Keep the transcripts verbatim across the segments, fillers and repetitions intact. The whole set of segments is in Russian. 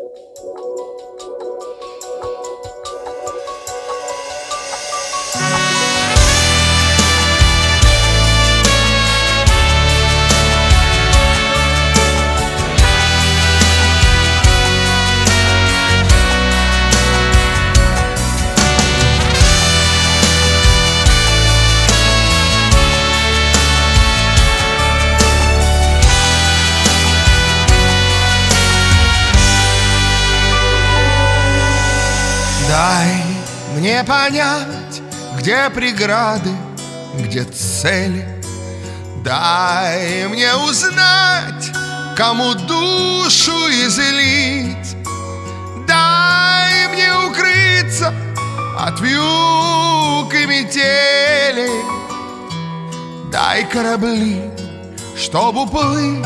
Дай мне понять, где преграды, где цели. Дай мне узнать, кому душу излить. Дай мне укрыться от вьюг и метели. Дай корабли, чтоб уплыть.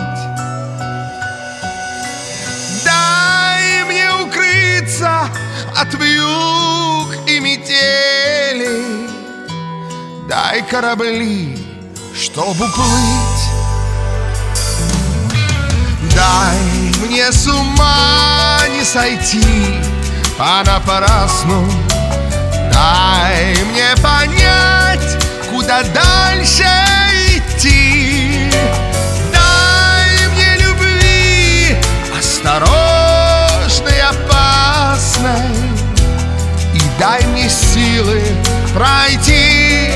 Дай мне укрыться от вьюг и метели. Дай корабли, чтоб уплыть. Дай мне с ума не сойти понапрасну. Дай мне понять, куда дальше идти. Дай мне любви осторожной, опасной. И дай мне силы пройти.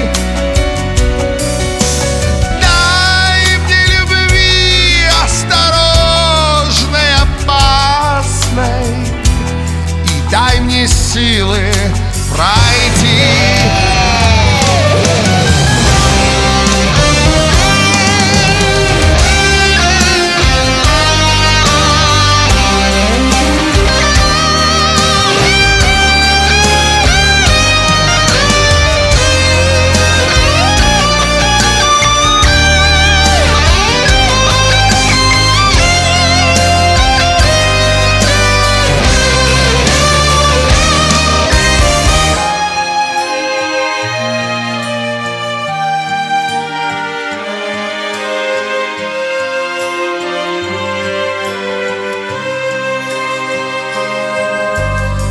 Дай мне любви осторожной, опасной. И дай мне силы пройти.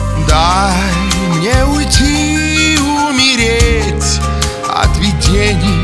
Дай мне уйти, умереть от видений.